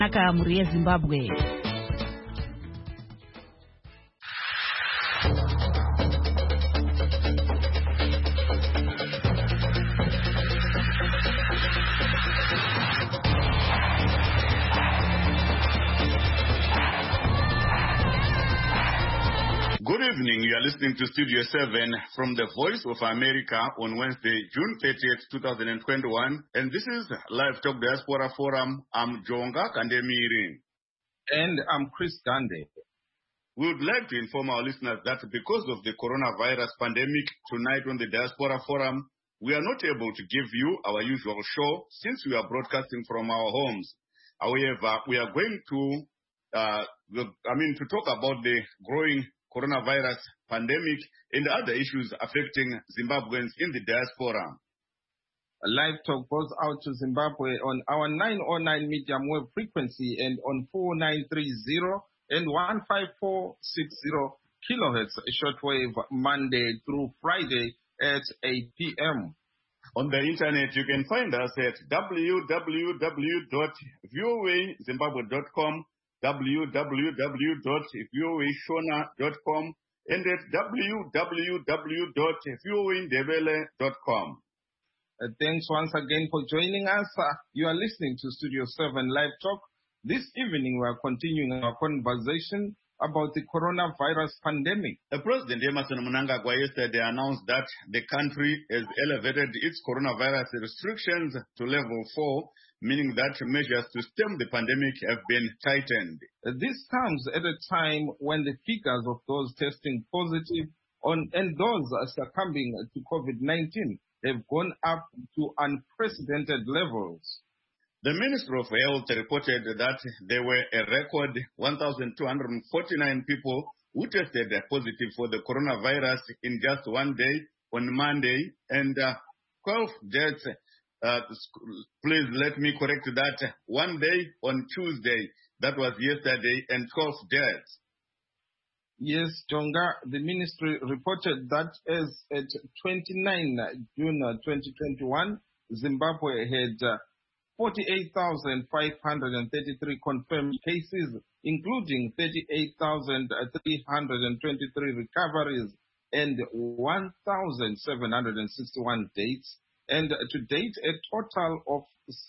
Nakamuri yeZimbabwe. Good evening. You are listening to Studio 7 from the Voice of America on Wednesday, June 30th, 2021. And this is Live Talk Diaspora Forum. I'm Jonga Kandemiri. And I'm Chris Gande. We would like to inform our listeners that because of the coronavirus pandemic, tonight on the Diaspora Forum, we are not able to give you our usual show since we are broadcasting from our homes. However, we are going to talk about the growing coronavirus pandemic and other issues affecting Zimbabweans in the diaspora. A live talk goes out to Zimbabwe on our 909 medium wave frequency and on 4930 and 15460 kilohertz shortwave Monday through Friday at 8 p.m. On the internet, you can find us at www.voazimbabwe.com, www.voashona.com, and at www.voindebele.com. Thanks once again for joining us. You are listening to Studio 7 Live Talk. This evening, we are continuing our conversation about the coronavirus pandemic. President Emmerson Mnangagwa yesterday announced that the country has elevated its coronavirus restrictions to level 4, meaning that measures to stem the pandemic have been tightened. This comes at a time when the figures of those testing positive and those succumbing to COVID-19 have gone up to unprecedented levels. The Ministry of Health reported that there were a record 1,249 people who tested positive for the coronavirus in just one day on Monday, and 12 deaths. Please let me correct that. One day on Tuesday, that was yesterday, and 12 deaths. Yes, Jonga, the ministry reported that as at 29 June 2021, Zimbabwe had 48,533 confirmed cases, including 38,323 recoveries and 1,761 deaths. And to date, a total of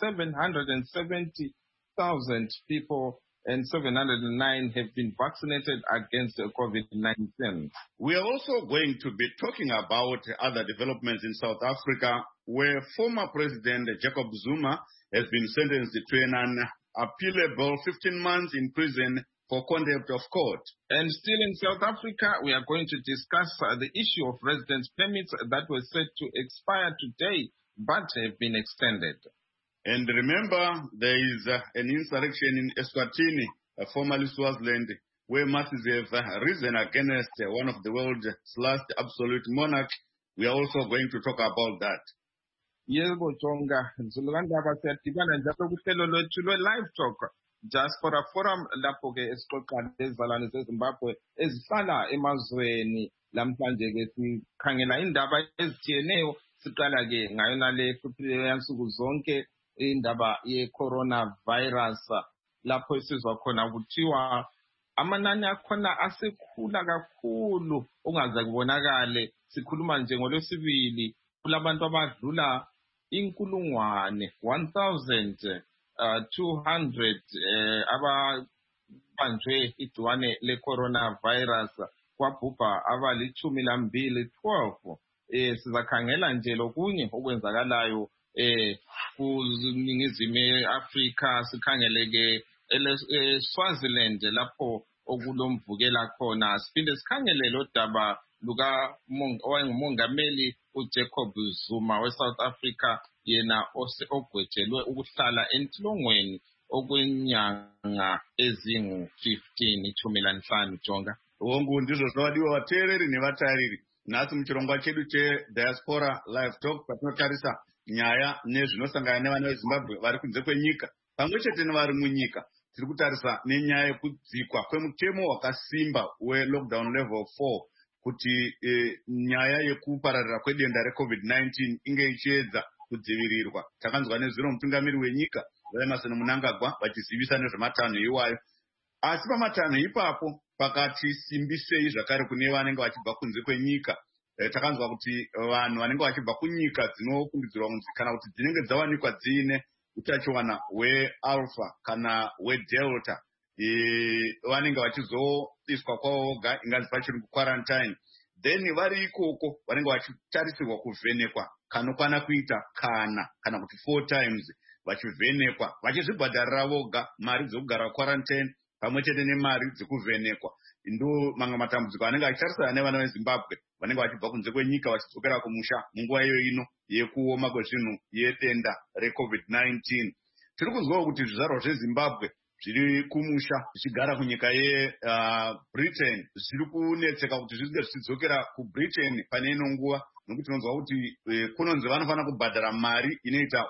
770,000 people and 709 have been vaccinated against COVID-19. We are also going to be talking about other developments in South Africa, where former President Jacob Zuma has been sentenced to an unappealable 15 months in prison for contempt of court. And still in South Africa, we are going to discuss the issue of residence permits that were set to expire today, but have been extended. And remember, there is an insurrection in Eswatini, formerly Swaziland, where masses have risen against one of the world's last absolute monarchs. We are also going to talk about that. Yebo Jonga, Zulukandaba siyadibana njalo kuhlelo lwethu lwe-Live Talk Diaspora Forum lapho ke esixoxa nezizalwane zeZimbabwe ezihlala emazweni. Lamhlanje ke sikhangela indaba ezithiyeneyo, siqala ke ngayona le futhi yansuku zonke indaba ye-coronavirus, lapho esizwa khona kuthiwa amanani akhona asekhula kakhulu ongaze kubonakale. Sikhuluma nje ngolwesibili kulabantu abadlula 1,200 ababanjwe igciwane le-coronavirus, kwabhubha abali-12. Sizakhangela nje lokunye okwenzakalayo kuNingizimu Afrika, sikhangeleke eSwaziland lapho okulomvukela khona. Siphinde sikhangele lo daba owayengumongameli uJacob Zuma weSouth Africa, yena ogwetshelwe ukuhlala entilongweni okwenyanga ezingu-15, 15 Jonga. Wongu ndizvo zvavadiwa vateereri nevatariri. Nhasi muchirongwa chedu cheDiaspora Live Talk patinotarisa nyaya nezvinosangana nevana veZimbabwe vari kunze kwenyika pamwe chete nevari munyika. Tiri kutarisa nenyaya yekudzikwa kwemutemo wakasimba we-lockdown level 4 kuti nyaya yekupararira kwedenda reCovid-19 inge ichiedza kudzivirirwa. Takanzwa nezviro mutungamiri wenyika vaEmerson Mnangagwa vachizivisa nezvematanho iwayo. Asi pamatanho ipapo pakati simbisei zvakare kune vanenge vachibva kunze kwenyika. Takanzwa kuti vanhu vanenge vachibva kunyika dzinofungidzirwa kunzi kana kuti dzinenge dzawanikwa dziine utachiwana hwealpha kana hwedelta vanenge vachizoiswa kwavo voga, inganzi pachirungu quarantine. Then vari ikoko vanenge vachitarisirwa kuvhenekwa kanokwana kuita kana kuti 4 times vachivhenekwa vachizvibhadharira voga mari dzekugara quarantine pamwe chete nemari dzekuvhenekwa. Ndo mamwe matambudziko anenge achitarisana nevana veZimbabwe vanenge vachibva kunze kwenyika vachidzokera kumusha munguva iyo ino yekuoma kwezvinhu yedenda reCovid-19. Tiri kunzwawo kuti zvizvarwa zveZimbabwe zviri kumusha zvichigara kunyika yeBritain zviri kunetseka kuti zvinge zvichidzokera kuBritain pane ino nguva, nokuti tinonzwa kuti kunonzi vanofanira kubhadhara mari inoita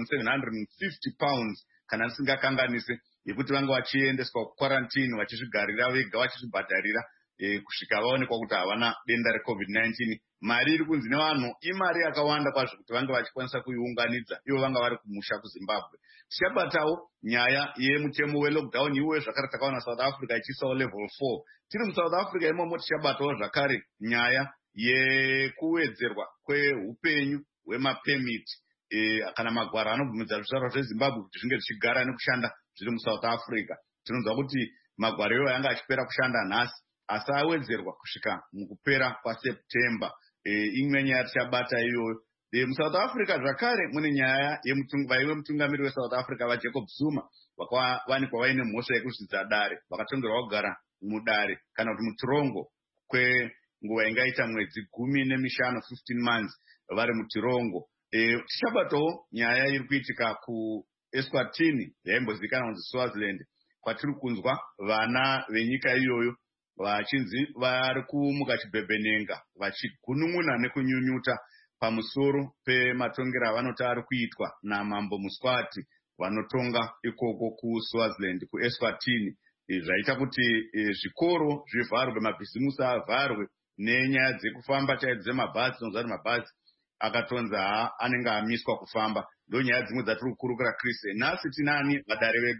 1,750 pounds kana ndisingakanganise, yekuti vange vachiendeswa kuquarantine vachizvigarira vega vachizvibhadharira kusvika vaonekwa kuti havana denda reCovid-19. Mari iri kunzi nevanhu imari yakawanda kwazvo kuti vange vachikwanisa kuiunganidza ivo vanga vari kumusha kuZimbabwe. Tichabatawo nyaya yemutemo welockdown iwe zvakare takaona South Africa ichiisawo level 4. Tiri muSouth Africa imomo tichabatawo zvakare nyaya yekuwedzerwa kweupenyu hwemapemiti kana magwaro anobvumidza zvizvarwa zveZimbabwe kuti zvinge zvichigara nekushanda zviri muSouth Africa. Tinonzwa kuti magwaro iwayo yanga achipera kushanda nhasi asi awedzerwa kusvika mukupera kwaSeptember. Imwe nyaya tichabata iyoyo. MuSouth Africa zvakare mune nyaya vaive mutungamiri weSouth Africa vaJacob Zuma vakawanikwa vaine mhosva yekuzvidza dare, vakatongerwa kugara mudare kana kuti mutirongo kwenguva ingaita mwedzi 15 months vari mutirongo. Tichabatawo nyaya iri kuitika kuEswatini yaimbozivikanwa kunzi Swaziland, kwatiri kunzwa vana venyika iyoyo vachinzi vari kumuka chibhebhenenga vachigunun'una nekunyunyuta pamusoro pematongero avanoti ari kuitwa namambo Muswati vanotonga ikoko kuSwaziland kuEswatini. Zvaita kuti zvikoro zvivharwe, mabhizimusi avharwe nenyaya dzekufamba chaidzo dzemabhazi. Tinonzwa kuti mabhazi akatonza anenge amiswa kufamba. Ndo nyaya dzimwe dzatiri kukurukura Chris. Nhasi tinani vadare vedu?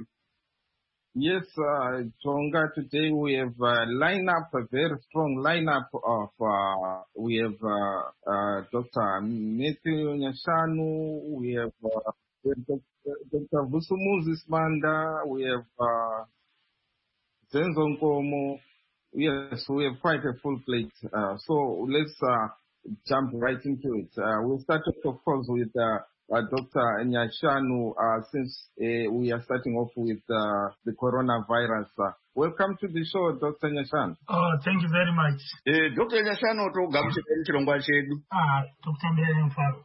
Yes, Tonga, today we have a very strong lineup of, we have Dr. Matthew Nyashanu, we have Dr. Vusumuzi Manda, we have Zenzo Nkomo. Yes, we have quite a full plate. So let's jump right into it. We'll start off, of course, with Dr. Nyashanu, since we are starting off with the coronavirus. Welcome to the show, Dr. Nyashanu. Oh, thank you very much. Dr. Nyashanu, chirongwa chedu. Dr. Mfaro.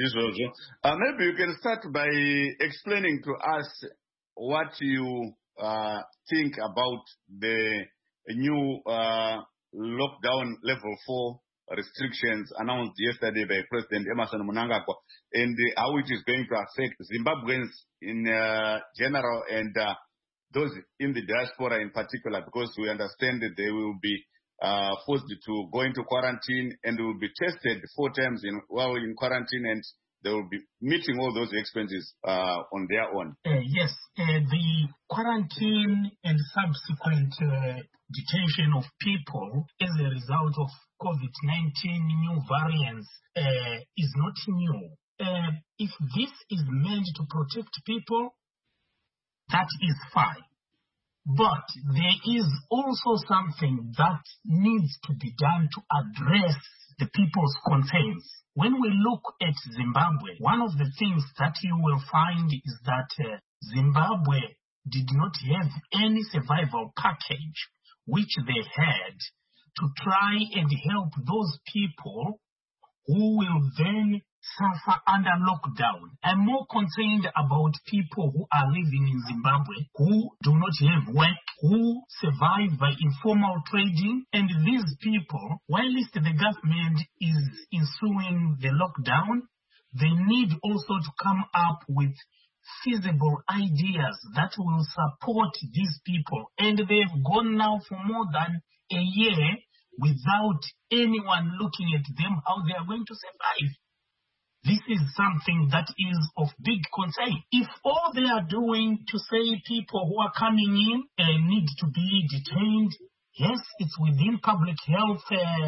Maybe you can start by explaining to us what you think about the new lockdown level 4 restrictions announced yesterday by President Emmerson Mnangagwa, and how it is going to affect Zimbabweans in general and those in the diaspora in particular, because we understand that they will be forced to go into quarantine and will be tested 4 times while in quarantine, and they will be meeting all those expenses on their own. Yes, the quarantine and subsequent detention of people as a result of COVID-19 new variants is not new. If this is meant to protect people, that is fine. But there is also something that needs to be done to address the people's concerns. When we look at Zimbabwe, one of the things that you will find is that Zimbabwe did not have any survival package which they had to try and help those people who will then suffer under lockdown. I'm more concerned about people who are living in Zimbabwe, who do not have work, who survive by informal trading, and these people, whilst the government is ensuing the lockdown, they need also to come up with feasible ideas that will support these people. And they've gone now for more than a year without anyone looking at them, how they are going to survive. this is something that is of big concern. If all they are doing to say people who are coming in need to be detained, yes, it's within public health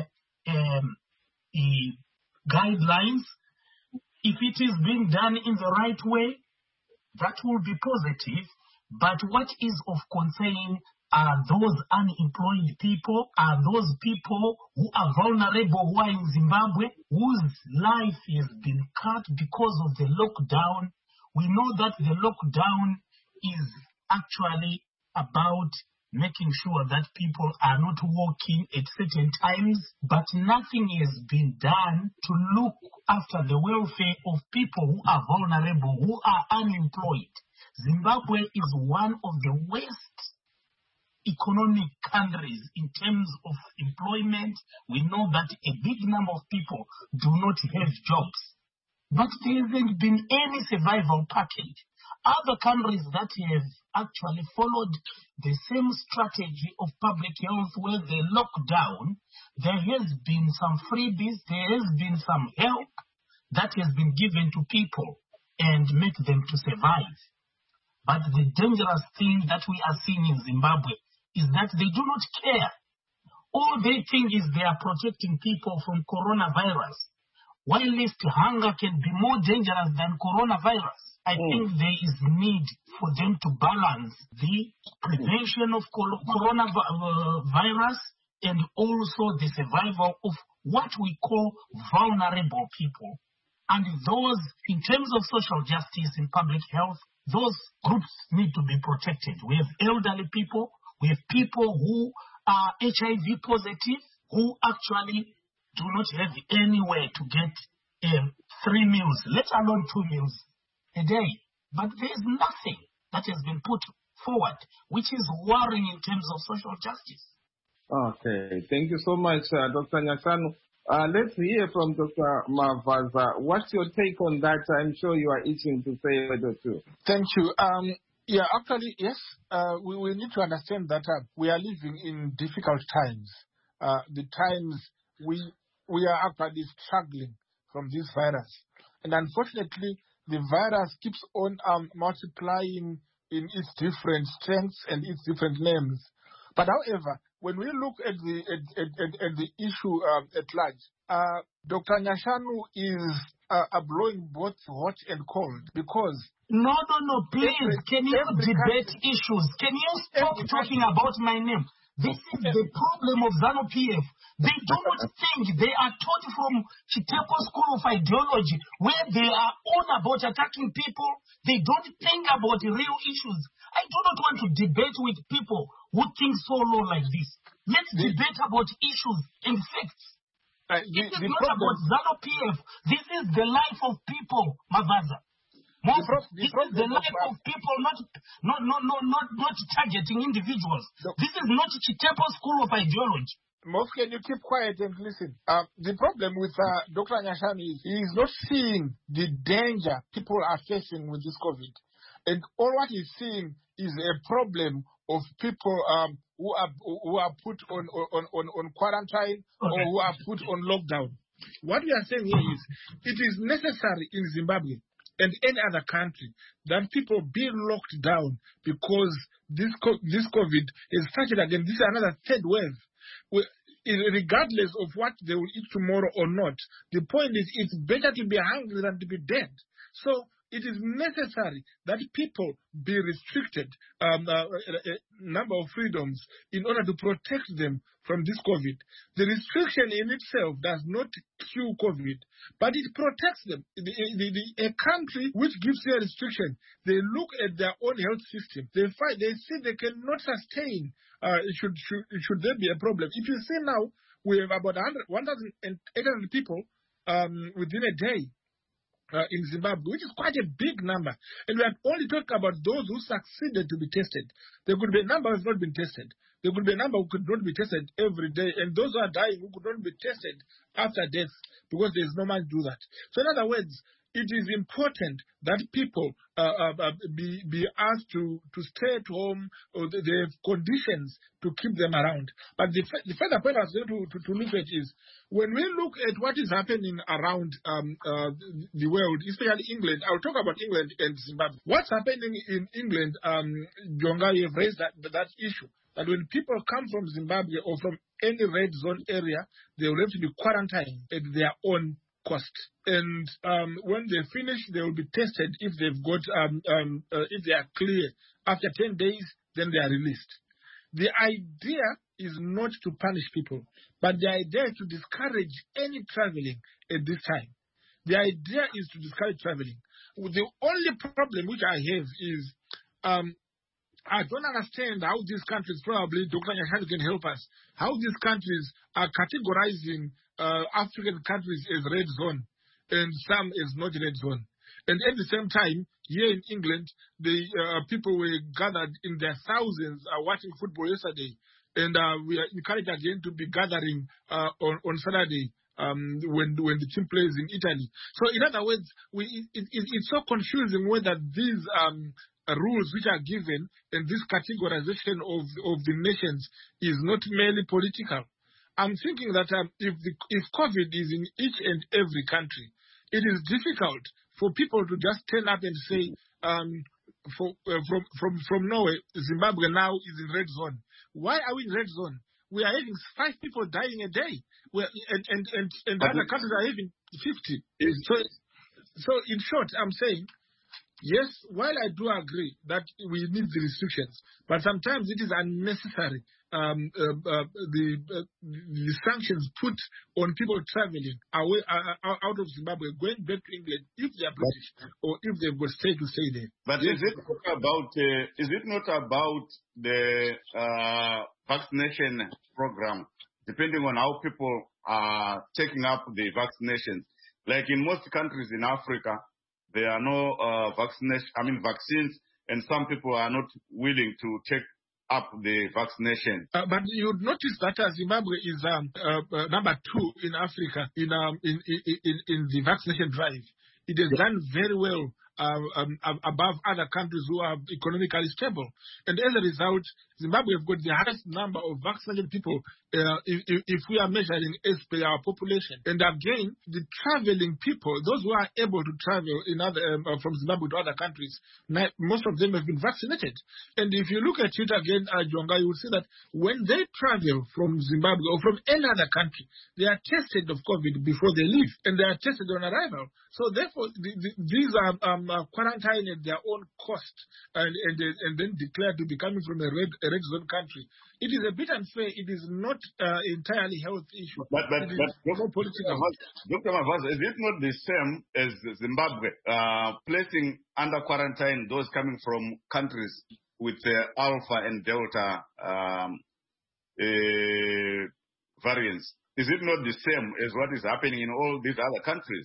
guidelines. If it is being done in the right way, that will be positive. But what is of concern are those unemployed people, are those people who are vulnerable, who are in Zimbabwe, whose life has been cut because of the lockdown. We know that the lockdown is actually about making sure that people are not working at certain times, but nothing has been done to look after the welfare of people who are vulnerable, who are unemployed. Zimbabwe is one of the worst economic countries in terms of employment. We know that a big number of people do not have jobs, but there hasn't been any survival package. Other countries that have actually followed the same strategy of public health where they lock down, there has been some freebies, there has been some help that has been given to people and make them to survive. But the dangerous thing that we are seeing in Zimbabwe is that they do not care. All they think is they are protecting people from coronavirus. While least hunger can be more dangerous than coronavirus, I think there is need for them to balance the prevention of coronavirus and also the survival of what we call vulnerable people. And those, in terms of social justice and public health, those groups need to be protected. We have elderly people, we have people who are HIV positive, who actually do not have anywhere to get 3 meals, let alone 2 meals a day. But there is nothing that has been put forward, which is worrying in terms of social justice. Okay, thank you so much, Dr. Nyashanu. Let's hear from Dr. Mavaza. What's your take on that? I'm sure you are itching to say a word or two. Thank you. Actually, yes, we need to understand that we are living in difficult times. The times we are actually struggling from this virus. And unfortunately, the virus keeps on multiplying in its different strengths and its different names. But however, when we look at the issue at large, Dr. Nyashanu is blowing both hot and cold because... No, please, can you debate issues? Can you stop talking about my name? This is the problem of ZANU-PF. They do not think, they are taught from Chiteko School of Ideology, where they are all about attacking people. They don't think about the real issues. I do not want to debate with people who think so low like this. Let's debate about issues and facts. This is not about ZANU-PF. This is the life of people, Mavaza. This is the life of people, not targeting individuals. This is not Chiteko School of Ideology. Most, can you keep quiet and listen? The problem with Dr. Nyashanu is he is not seeing the danger people are facing with this COVID. And all what he's seeing is a problem of people who are put on quarantine or who are put on lockdown. What we are saying here is it is necessary in Zimbabwe and any other country that people be locked down because this COVID is started again. This is another third wave. Regardless of what they will eat tomorrow or not, the point is it's better to be hungry than to be dead. So it is necessary that people be restricted a number of freedoms in order to protect them from this COVID. The restriction in itself does not cure COVID, but it protects them. A country which gives you a restriction, they look at their own health system. They see they cannot sustain. Should there be a problem? If you see now, we have about 1,800 people within a day. In Zimbabwe, which is quite a big number. And we are only talking about those who succeeded to be tested. There could be a number who have not been tested. There could be a number who could not be tested every day. And those who are dying who could not be tested after death because there is no man to do that. So in other words, it is important that people be asked to stay at home, or they have conditions to keep them around. But the further point I was going to look at is, when we look at what is happening around the world, especially England, I'll talk about England and Zimbabwe. What's happening in England, Jonga, you have raised that issue, that when people come from Zimbabwe or from any red zone area, they will have to be quarantined at their own cost. And when they finish, they will be tested if they've got if they are clear. After 10 days, then they are released. The idea is not to punish people, but the idea is to discourage any traveling at this time. The idea is to discourage traveling. The only problem which I have is I don't understand how these countries, probably Dr. Nyashanu can help us, how these countries are categorizing African countries as red zone and some as not red zone. And at the same time, here in England, the people were gathered in their thousands watching football yesterday. And we are encouraged again to be gathering on Saturday when the team plays in Italy. So in other words, it's so confusing whether these rules which are given and this categorization of the nations is not merely political. I'm thinking that if COVID is in each and every country, it is difficult for people to just turn up and say, from Norway, Zimbabwe now is in red zone. Why are we in red zone? We are having 5 people dying a day, and other countries are having 50. So in short, I'm saying, yes, while I do agree that we need the restrictions, but sometimes it is unnecessary. The sanctions put on people traveling away out of Zimbabwe, going back to England, if they are British or if they've got stay to stay there. But yes. Is it not about the vaccination program, depending on how people are taking up the vaccinations? Like in most countries in Africa, there are no vaccines, and some people are not willing to take up the vaccination. But you'd notice that Zimbabwe is number 2 in Africa in the vaccination drive. It has done very well above other countries who are economically stable. And as a result, Zimbabwe have got the highest number of vaccinated people if we are measuring as per our population. And again, the traveling people, those who are able to travel from Zimbabwe to other countries, most of them have been vaccinated. And if you look at it again, Jonga, you will see that when they travel from Zimbabwe or from any other country, they are tested of COVID before they leave, and they are tested on arrival. So therefore, these are quarantined at their own cost and then declared to be coming from a red zone country. It is a bit unfair. It is not entirely health issue. But political. Dr. Mavaza, is it not the same as Zimbabwe placing under quarantine those coming from countries with Alpha and Delta variants? Is it not the same as what is happening in all these other countries?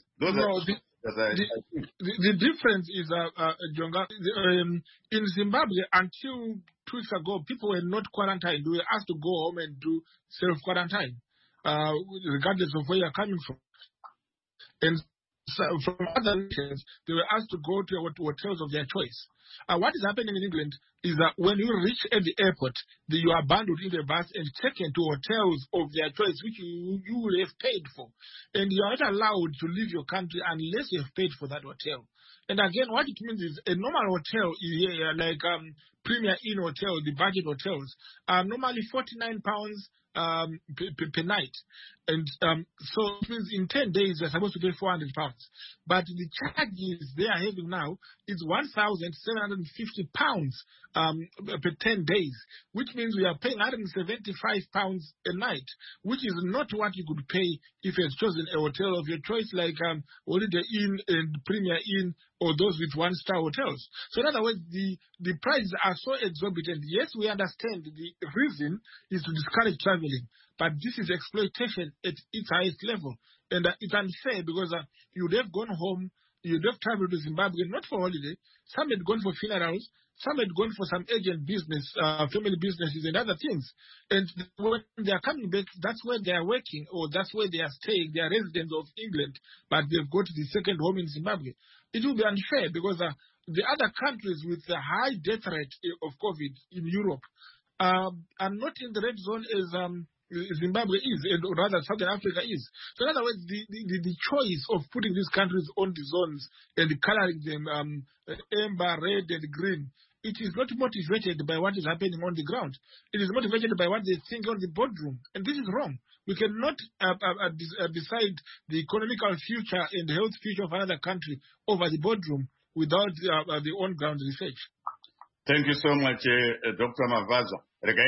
The difference is, Jonga, in Zimbabwe, until 2 weeks ago, people were not quarantined. They were asked to go home and do self-quarantine, regardless of where you're coming from. And so from other nations, they were asked to go to hotels of their choice. What is happening in England is that when you reach at the airport, you are bundled in the bus and taken to hotels of their choice, which you will have paid for. And you are not allowed to leave your country unless you have paid for that hotel. And again, what it means is a normal hotel here, like Premier Inn Hotel, the budget hotels, are normally £49 per night. And so it means in 10 days, they're supposed to pay £400. But the charges they are having now is £1,750 per 10 days, which means we are paying £175 a night, which is not what you could pay if you had chosen a hotel of your choice, like Holiday Inn and Premier Inn, or those with one-star hotels. So in other words, the prices are so exorbitant. Yes, we understand the reason is to discourage traveling, but this is exploitation at its highest level. And it's unfair because you would have gone home, you'd have traveled to Zimbabwe, not for holiday. Some had gone for funerals. Some had gone for some agent business, family businesses and other things. And when they are coming back, that's where they are working, or that's where they are staying. They are residents of England, but they've got the second home in Zimbabwe. It will be unfair because the other countries with the high death rate of COVID in Europe are not in the red zone as Zimbabwe is, or rather Southern Africa is. So in other words, the choice of putting these countries on the zones and coloring them amber, red, and green, it is not motivated by what is happening on the ground. It is motivated by what they think on the boardroom. And this is wrong. We cannot decide the economical future and health future of another country over the boardroom without the on-ground research. Thank you so much, Dr. Mavaza.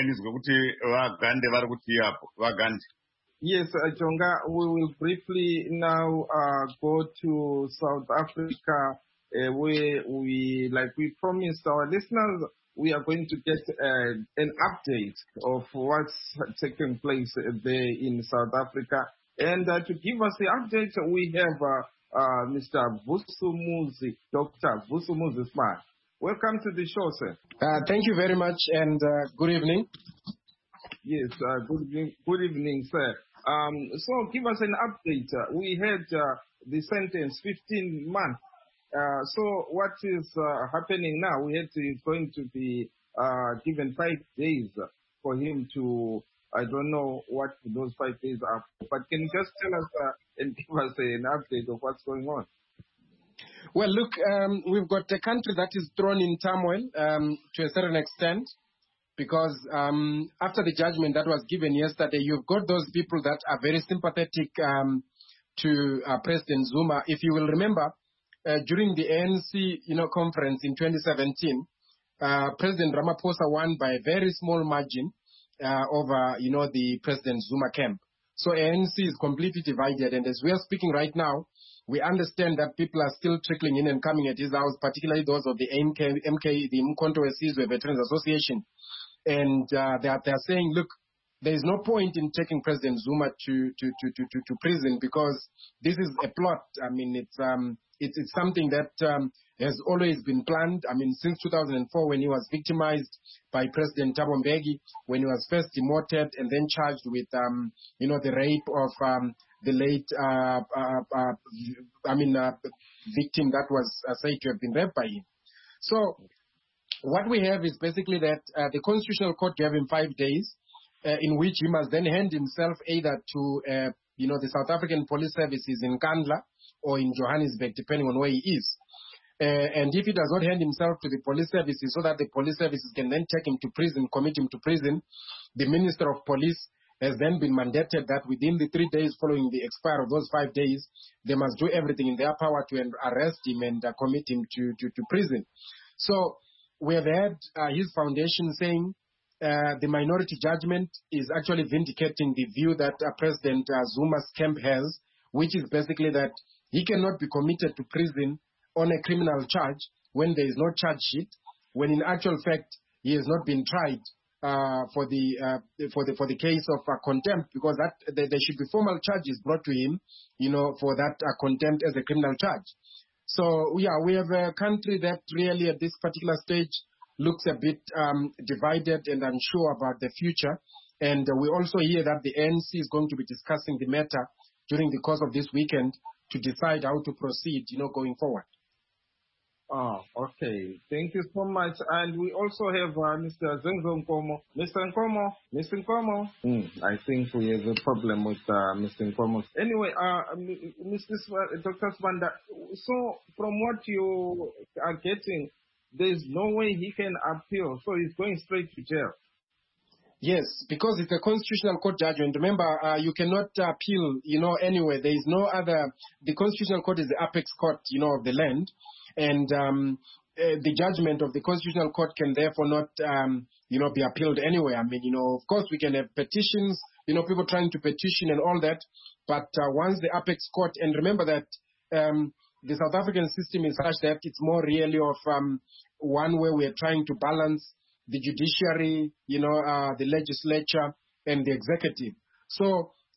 Yes, Jonga, we will briefly now go to South Africa, where we promised our listeners, we are going to get an update of what's taking place there in South Africa. And to give us the update, we have Mr. Vusumuzi, Dr. Vusumuzi Smart. Welcome to the show, sir. Thank you very much, and good evening. Yes, good evening, sir. So give us an update. We had the sentence 15 months. So what is happening now? He's going to be given 5 days for him to, I don't know what those 5 days are, but can you just tell us and give us an update of what's going on? Well, look, we've got a country that is thrown in turmoil to a certain extent, because after the judgment that was given yesterday, you've got those people that are very sympathetic to President Zuma. If you will remember, during the ANC conference in 2017, President Ramaphosa won by a very small margin over the President Zuma camp. So ANC is completely divided, and as we are speaking right now, we understand that people are still trickling in and coming at his house, particularly those of the MK, the Umkhonto weSizwe Veterans Association. And they are saying, look, there is no point in taking President Zuma to prison, because this is a plot. I mean, it's something that has always been planned. I mean, since 2004, when he was victimized by President Thabo Mbeki, when he was first demoted and then charged with, the rape of the late, victim that was said to have been raped by him. So what we have is basically that the Constitutional Court gave him 5 days, in which he must then hand himself either to, the South African Police Services in Kandla or in Johannesburg, depending on where he is. And if he does not hand himself to the police services so that the police services can then take him to prison, commit him to prison, the Minister of Police has then been mandated that within the 3 days following the expiry of those 5 days, they must do everything in their power to arrest him and commit him to prison. So we have had his foundation saying the minority judgment is actually vindicating the view that President Zuma's camp has, which is basically that he cannot be committed to prison on a criminal charge when there is no charge sheet, when in actual fact he has not been tried for the case of contempt, because that there should be formal charges brought to him, for that contempt as a criminal charge. So we have a country that really at this particular stage looks a bit divided and unsure about the future. And we also hear that the ANC is going to be discussing the matter during the course of this weekend to decide how to proceed, going forward. Oh, okay. Thank you so much. And we also have Mr. Zenzo Nkomo. Mr. Nkomo. I think we have a problem with Mr. Nkomo. Anyway, Dr. Sibanda, so from what you are getting, there's no way he can appeal, so he's going straight to jail. Yes, because it's a Constitutional Court judgment. Remember, you cannot appeal, anywhere. There is no other. The Constitutional Court is the apex court, of the land. And the judgment of the Constitutional Court can therefore not, be appealed anywhere. I mean, of course, we can have petitions, people trying to petition and all that. But once the apex court, and remember that the South African system is such that it's more really of one where we are trying to balance the judiciary, the legislature, and the executive. So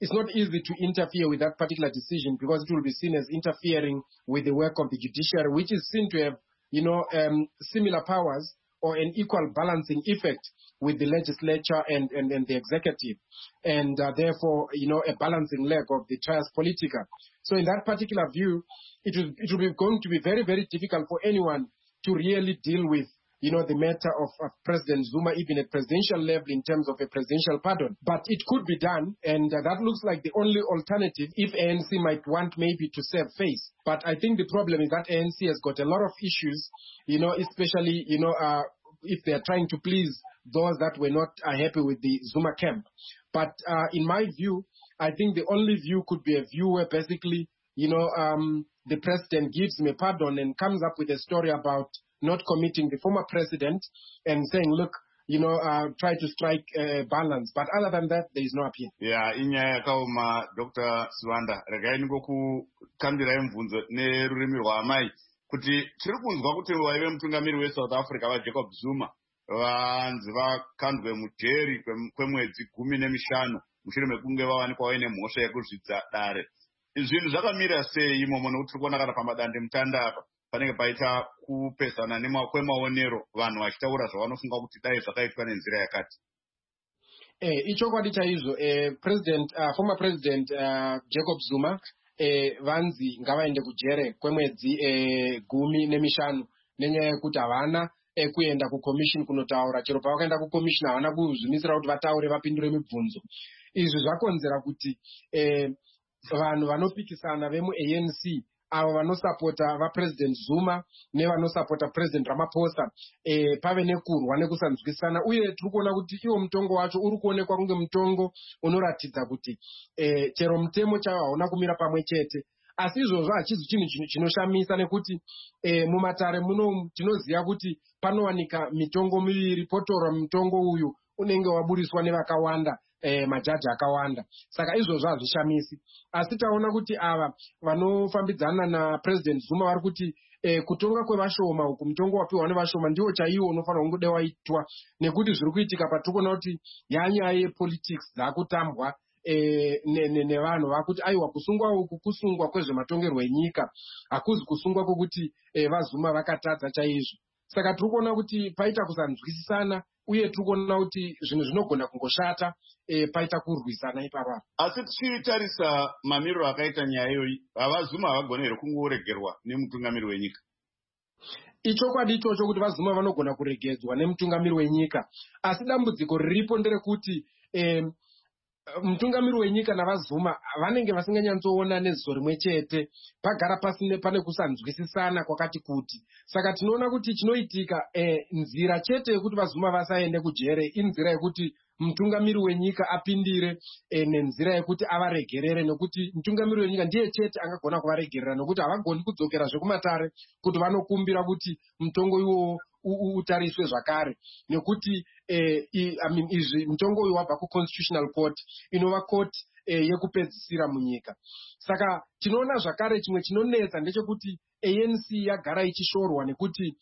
it's not easy to interfere with that particular decision because it will be seen as interfering with the work of the judiciary, which is seen to have, similar powers or an equal balancing effect with the legislature and the executive, and therefore, a balancing leg of the trias politica. So in that particular view, it will be going to be very, very difficult for anyone to really deal with the matter of President Zuma, even at presidential level, in terms of a presidential pardon. But it could be done, and that looks like the only alternative if ANC might want maybe to save face. But I think the problem is that ANC has got a lot of issues, especially, if they're trying to please those that were not happy with the Zuma camp. But in my view, I think the only view could be a view where basically, the president gives him a pardon and comes up with a story about not committing the former president and saying, look, try to strike a balance. But other than that, there is no appeal. Yeah, inyaya kauma Dr. Swanda, regaini kukambira mvunzo nerurimi rwaamai kuti tiri kunzwa kuti waive mutungamiri weSouth Africa vaJacob Zuma vanzi vakandwe mujeri kwemwedzi 15 mushure mekunge vawanikwa vaine mhosva yekuzvidza dare. Zvinhu zvakamira sei imomo nokuti tiri kuona kana pamadande mutanda apa panenge paita kupesana kwemaonero vanhu vachitaura zvavanofunga kuti dai zvakaitwa nenzira yakati. Ichokwadi chaizvo, former president Jacob Zuma vanzi ngavaende kujere kwemwedzi 15 nenyaya yekuti havana kuenda kucommission kunotaura. Chero pavakaenda kucommission havana kuzvimisira kuti vataure vapindure mibvunzo. Izvi zvakonzera kuti vanhu vanopikisana vemu-ANC avo vanosapota vapresident Zuma nevanosapota president Ramaphosa pave nekurwa nekusanzwisana, uye tiri kuona kuti iwo mutongo wacho uri kuonekwa kunge mutongo unoratidza kuti chero mutemo chavo hauna kumira pamwe chete. Asi izvozvo hachizi chinhu chinoshamisa nekuti mumatare muno tinoziva kuti panowanika mitongo miviri, potorwa mutongo uyu unenge waburiswa nevakawanda, majaji akawanda. Saka izvozvo hazvishamisi. Asi taona kuti ava vanofambidzana napresident Zuma vari kuti kutonga kwevashoma uku, mutongo wapiwa nevashoma ndiwo chaiwo unofanira kunge waitwa, nekuti zviri kuitika patiri kuona kuti yanyaya yepolitics dzakutambwa nevanhu vakuti aiwa kusungwa uku kusungwa kwezvematongerwo enyika, hakuzi kusungwa kwokuti vaZuma vakatadza chaizvo. Saka tiri kuona kuti paita kusanzwisisana, uye tiri kuona kuti zvinhu zvinogona kungoshata paita kurwisana ipapo. Asi tichitarisa mamiriro akaita nyaya iyoyi, vaZuma havagona here kungoregerwa nemutungamiri wenyika? Ichokwadi ichocho kuti vaZuma vanogona kuregedzwa nemutungamiri wenyika, asi dambudziko riripo nderekuti mutungamiri wenyika navaZuma vanenge vasinganyatsoona neziso rimwe chete, pagara pane kusanzwisisana kwakati kuti. Saka tinoona kuti chinoitika nzira chete yekuti vaZuma vasaende kujere inzira yekuti mutungamiri wenyika apindire nenzira yekuti avaregerere, nekuti mutungamiri wenyika ndiye chete angagona kuvaregerera, nekuti havagoni kudzokera zvekumatare kuti vanokumbira kuti mutongo iwowo utariswe zvakare, nekuti izvi mutongo uyu wabva kuconstitutional court inova court yekupedzisira munyika. Saka tinoona zvakare chimwe chinonetsa ndechekuti ANC yagara ichishorwa nekuti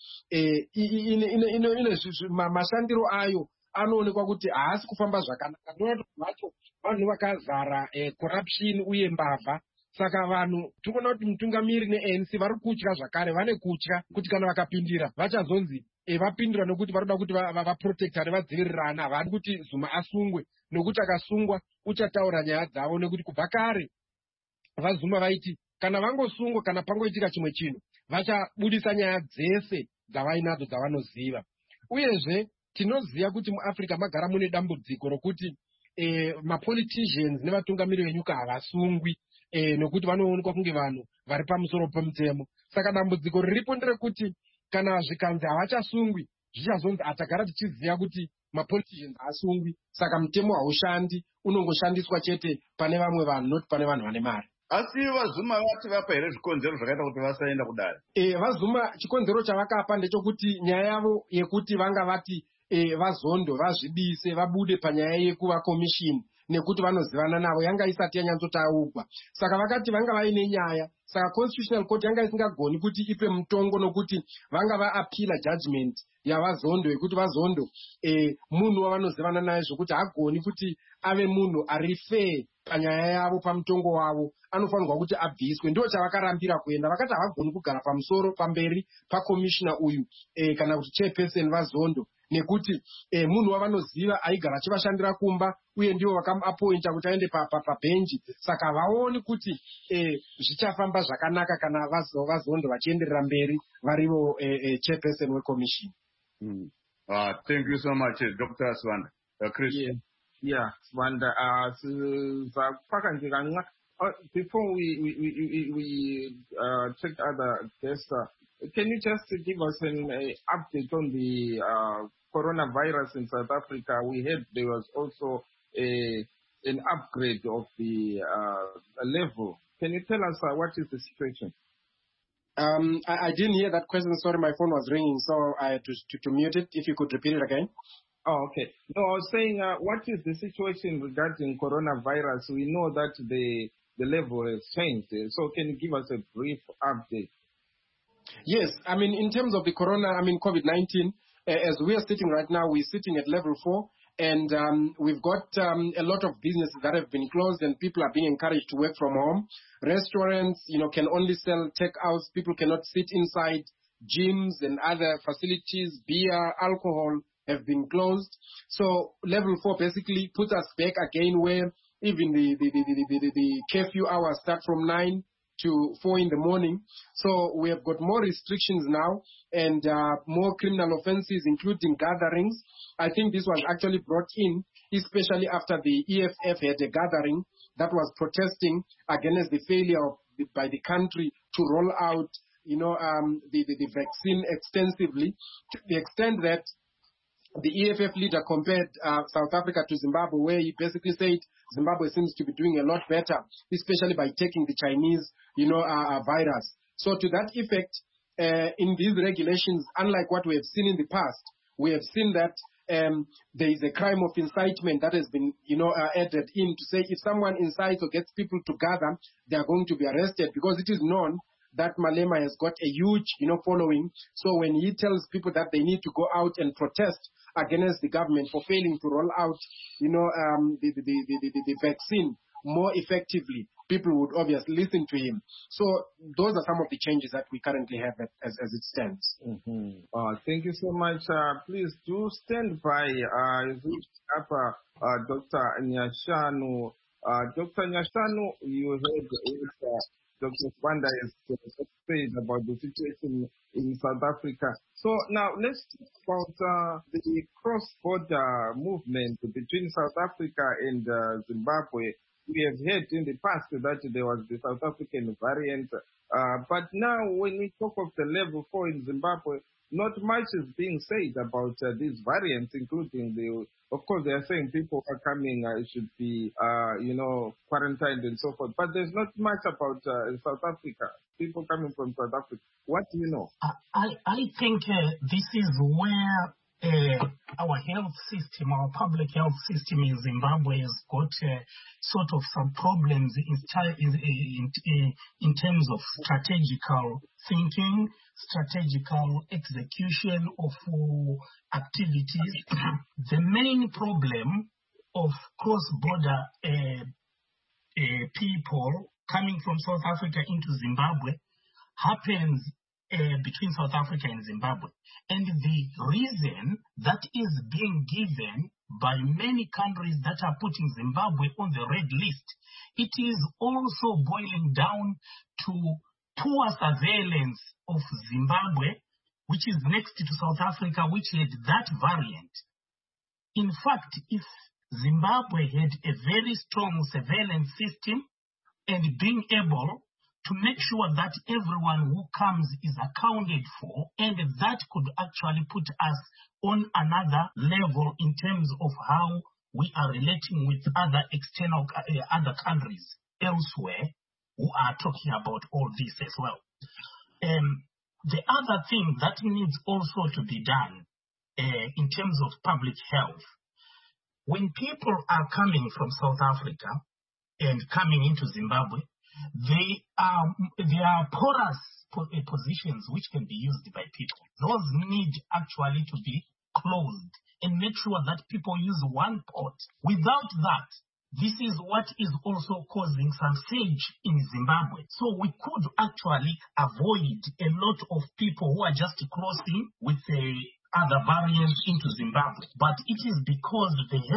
mashandiro ayo anoonekwa kuti haasi kufamba zvakanaka. Ndinoona kuti vanhu vakazara corruption uye mbavha. Saka vanhu tikuona kuti mutungamiri neANC vari kutya zvakare, vane kutya kuti kana vakapindira vachazonzi vapindira nokuti varoda kuti vaprotectare vadzivirirana, havadi kuti Zuma asungwe, nokuti akasungwa uchataura nyaya dzavo, nekuti kubva kare vaZuma vaiti kana vangosungwa kana pangoitika chimwe chinhu vachabudisa nyaya dzese dzavainadzo dzavanoziva. Uyezve tinoziva kuti muAfrica magara mune dambudziko rokuti mapoliticians nevatungamiri venyika havasungwi, nokuti vanoonekwa kunge vanhu vari pamusoro pemutemo. Saka dambudziko riripo nderekuti kana zvikanzi havachasungwi, zvichazonzi atagara tichiziva kuti mapoliticians haasungwi, saka mutemo haushandi, unongoshandiswa chete pane vamwe vanhu, noti pane vanhu vane mari. Asi vaZuma vati vapa here zvikonzero zvakaita kuti vasaenda kudare? VaZuma chikonzero chavakapa ndechekuti nyaya yavo yekuti vanga vati vazondo vazvidise vabude panyaya yekuva commission nekuti vanozivana navo yanga isati yanyanzotaurwa. Saka vakati vanga vaine nyaya, saka constitutional court yanga isingagoni kuti ipe mutongo nokuti vanga vaapila judgment yavazondo yekuti vazondo munhu wavanozivana naye zvokuti hagoni kuti ave munhu ari fair panyaya yavo pamutongo wavo, anofanirwa kuti abviswe. Ndo chavakarambira kuenda, vakati havagoni kugara pamusoro pamberi pakomishina uyu kana kuti chairperson vazondo, nekuti munhu wavanoziva aigara achivashandira kumba uye ndivo vakamuapointa kuti aende pabhenji. Saka havaoni kuti zvichafamba zvakanaka kana vazondo vachienderera mberi varivo chairperson wekomishini. Thank you so much, Dr. Swanda. Chris. Yeah, Swanda. Before we check other guests, can you just give us an update on the coronavirus in South Africa? We heard there was also an upgrade of the level. Can you tell us what is the situation? I didn't hear that question. Sorry, my phone was ringing, so I had to mute it. If you could repeat it again. Oh, okay. No, I was saying, what is the situation regarding coronavirus? We know that the level has changed. So can you give us a brief update? Yes, I mean, in terms of the COVID-19, as we are sitting right now, we're sitting at level 4, and we've got a lot of businesses that have been closed, and people are being encouraged to work from home. Restaurants, can only sell takeouts. People cannot sit inside. Gyms and other facilities, beer, alcohol have been closed. So level 4 basically puts us back again where even the curfew hours start from 9 to 4 in the morning. So we have got more restrictions now and more criminal offenses, including gatherings. I think this was actually brought in, especially after the EFF had a gathering that was protesting against the failure by the country to roll out, the vaccine extensively, to the extent that the EFF leader compared South Africa to Zimbabwe, where he basically said Zimbabwe seems to be doing a lot better, especially by taking the Chinese, virus. So to that effect, in these regulations, unlike what we have seen in the past, we have seen that there is a crime of incitement that has been, added in to say if someone incites or gets people to gather, they are going to be arrested, because it is known that Malema has got a huge, following. So when he tells people that they need to go out and protest against the government for failing to roll out, the vaccine more effectively, people would obviously listen to him. So those are some of the changes that we currently have as it stands. Mm-hmm. Thank you so much. Please do stand by. Dr. Nyashanu. Dr. Nyashanu, you heard Dr. Swanda has said about the situation in South Africa. So now let's talk about the cross-border movement between South Africa and Zimbabwe. We have heard in the past that there was the South African variant, but now when we talk of the level 4 in Zimbabwe, not much is being said about these variants, including of course, they are saying people are coming should be, quarantined and so forth. But there's not much about South Africa, people coming from South Africa. What do you know? I think this is where our health system, our public health system in Zimbabwe has got sort of some problems in terms of strategical thinking, strategical execution of activities. The main problem of cross-border people coming from South Africa into Zimbabwe happens between South Africa and Zimbabwe. And the reason that is being given by many countries that are putting Zimbabwe on the red list, it is also boiling down to poor surveillance of Zimbabwe, which is next to South Africa, which had that variant. In fact, if Zimbabwe had a very strong surveillance system and being able to make sure that everyone who comes is accounted for, and that could actually put us on another level in terms of how we are relating with other external, other countries elsewhere who are talking about all this as well. The other thing that needs also to be done in terms of public health, when people are coming from South Africa and coming into Zimbabwe, there are porous positions which can be used by people. Those need actually to be closed and make sure that people use one port. Without that, this is what is also causing some siege in Zimbabwe. So we could actually avoid a lot of people who are just crossing with other variants into Zimbabwe. But it is because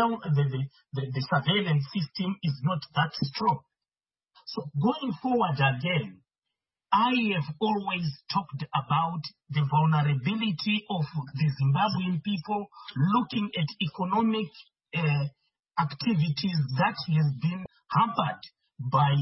the surveillance system is not that strong. So going forward again, I have always talked about the vulnerability of the Zimbabwean people looking at economic activities that has been hampered by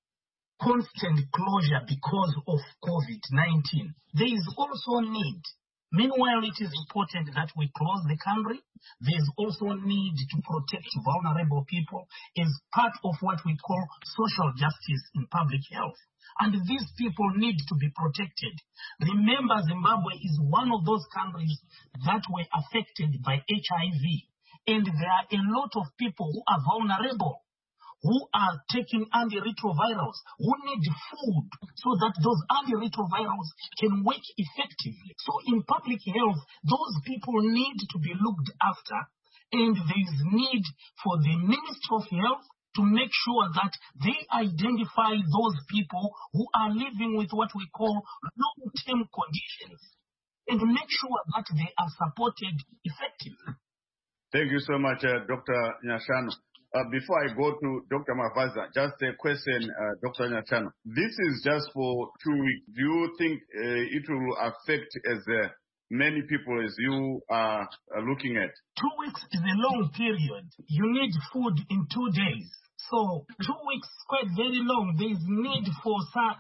constant closure because of COVID-19. There is also need. Meanwhile, it is important that we close the country. There is also need to protect vulnerable people as part of what we call social justice in public health. And these people need to be protected. Remember, Zimbabwe is one of those countries that were affected by HIV. And there are a lot of people who are vulnerable, who are taking antiretrovirals, who need food so that those antiretrovirals can work effectively. So in public health, those people need to be looked after, and there is need for the Ministry of Health to make sure that they identify those people who are living with what we call long-term conditions and make sure that they are supported effectively. Thank you so much, Dr. Nyashanu. Before I go to Dr. Mavaza, just a question, Dr. Nyashanu. This is just for 2 weeks. Do you think it will affect as many people as you are looking at? 2 weeks is a long period. You need food in 2 days. So 2 weeks is quite very long. There is need for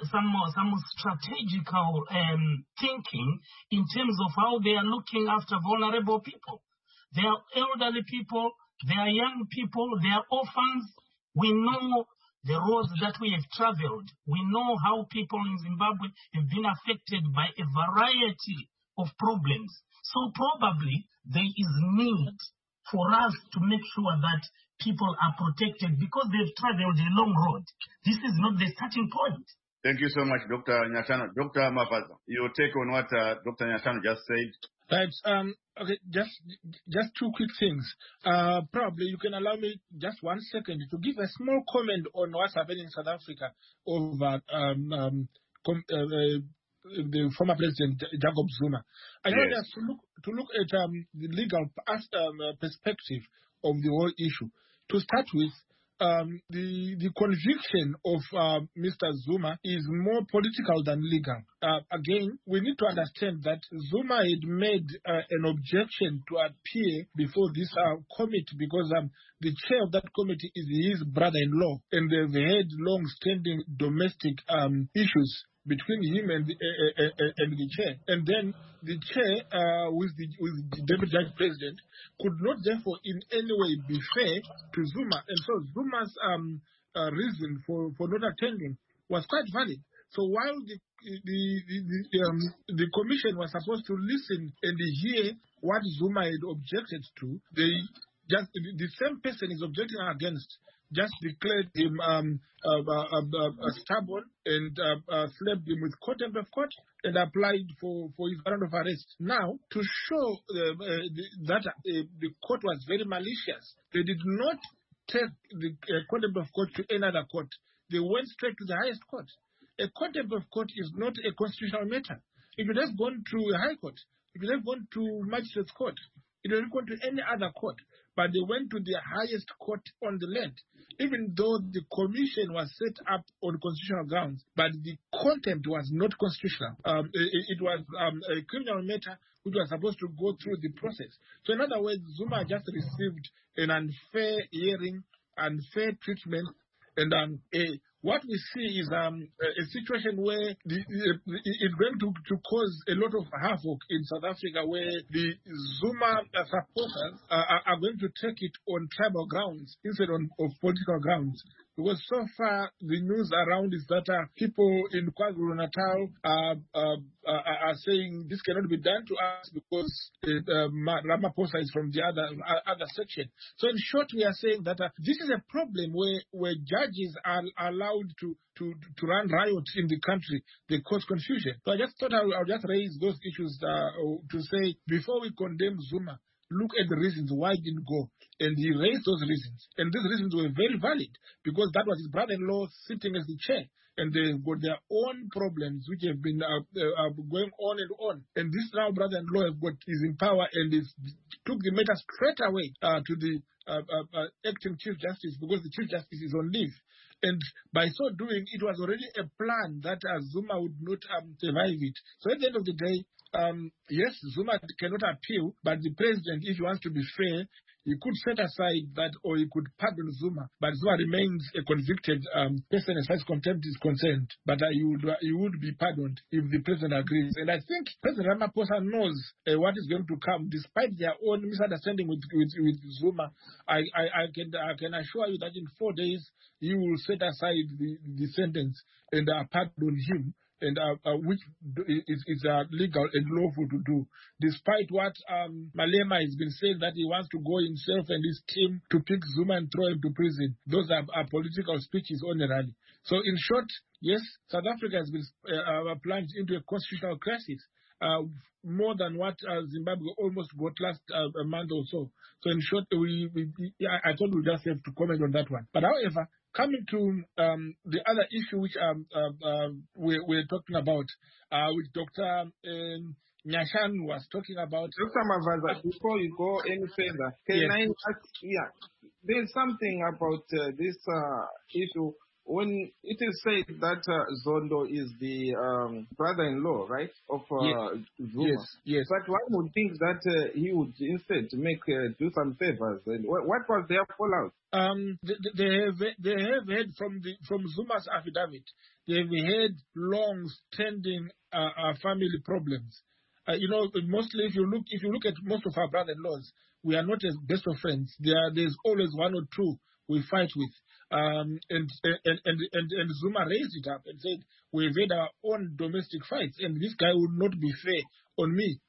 some strategical thinking in terms of how they are looking after vulnerable people. They are elderly people, they are young people, they are orphans. We know the roads that we have traveled. We know how people in Zimbabwe have been affected by a variety of problems. So probably there is need for us to make sure that people are protected because they've traveled a long road. This is not the starting point. Thank you so much, Dr. Nyashanu. Dr. Mavaza, your take on what Dr. Nyashanu just said. Right. Okay. Just 2 quick things. Probably you can allow me just 1 second to give a small comment on what's happening in South Africa over the former president Jacob Zuma. I want us to look at the legal perspective of the whole issue. To start with, the conviction of Mr. Zuma is more political than legal. Again, we need to understand that Zuma had made an objection to appear before this committee because the chair of that committee is his brother-in-law, and they've had long-standing domestic issues between him and the chair. And then the chair, with the deputy judge president, could not therefore in any way be fair to Zuma. And so Zuma's reason for not attending was quite valid. So while the commission was supposed to listen and hear what Zuma had objected to, the same person is objecting against just declared him stubborn and slapped him with contempt of court and applied for his warrant of arrest. Now, to show that the court was very malicious, they did not take the contempt of court to another court. They went straight to the highest court. A contempt of court is not a constitutional matter. It would have gone to a high court. It would have gone to magistrate's court. It would have gone to any other court. But they went to the highest court on the land, even though the commission was set up on constitutional grounds, but the contempt was not constitutional. It was a criminal matter which was supposed to go through the process. So in other words, Zuma just received an unfair hearing, unfair treatment, and what we see is a situation where it's going to cause a lot of havoc in South Africa, where the Zuma supporters are going to take it on tribal grounds instead of political grounds. because so far the news around is that people in KwaZulu-Natal are saying this cannot be done to us because Ramaphosa is from the other section. So in short, we are saying that this is a problem where judges are allowed to run riots in the country. They cause confusion. So I just thought I'll just raise those issues to say, before we condemn Zuma, look at the reasons why he didn't go. And he raised those reasons. And these reasons were very valid because that was his brother-in-law sitting as the chair. And they've got their own problems which have been going on and on. And this now brother-in-law is in power and took the matter straight away to the acting Chief Justice because the Chief Justice is on leave. And by so doing, it was already a plan that Zuma would not survive it. So at the end of the day, yes, Zuma cannot appeal, but the president, if he wants to be fair, he could set aside that, or he could pardon Zuma. But Zuma remains a convicted person as far as contempt is concerned. But he would be pardoned if the president agrees. And I think President Ramaphosa knows what is going to come, despite their own misunderstanding with Zuma. I can assure you that in 4 days he will set aside the sentence and pardon him. And which is legal and lawful to do, despite what Malema has been saying that he wants to go himself and his team to pick Zuma and throw him to prison. Those are political speeches on a rally. So in short, yes, South Africa has been plunged into a constitutional crisis, more than what Zimbabwe almost got last month or so. So in short, I thought we just have to comment on that one. But however, coming to the other issue which we're talking about, which Dr. Nyashan was talking about. Dr. Mavaza, before you go any further, can I ask, there's something about this issue. When it is said that Zondo is the brother-in-law, right, of Zuma. Yes. But one would think that he would instead do some favors. And what was their fallout? They have heard from Zuma's affidavit. They've had long-standing family problems. Mostly if you look at most of our brother-in-laws, we are not as best of friends. There's always one or two we fight with. And Zuma raised it up and said, we've had our own domestic fights, and this guy would not be fair on me.